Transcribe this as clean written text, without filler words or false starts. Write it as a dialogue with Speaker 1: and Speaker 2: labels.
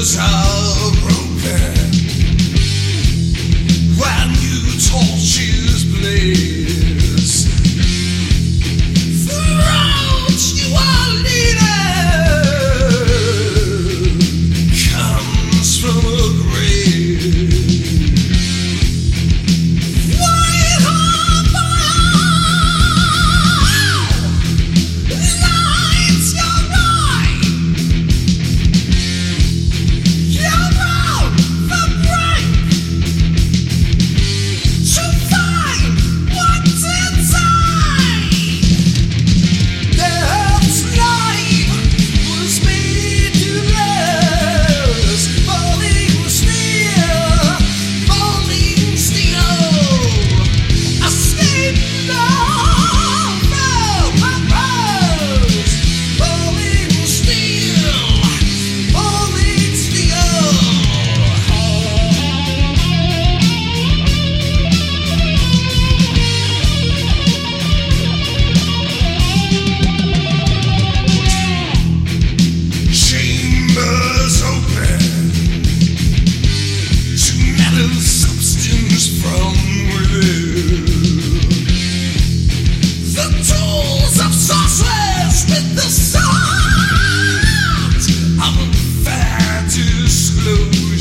Speaker 1: chambers are broken when new torches blaze. Throughout you are leading comes from a grave. White hot fire lights your eye. You're round the brink to find what's inside. Death's life was made to last. Falling steel, escape now from purpose. Falling steel, falling steel. Chambers open to metal substance from within. The tools of sorcerers with the swords of a fair disclosure.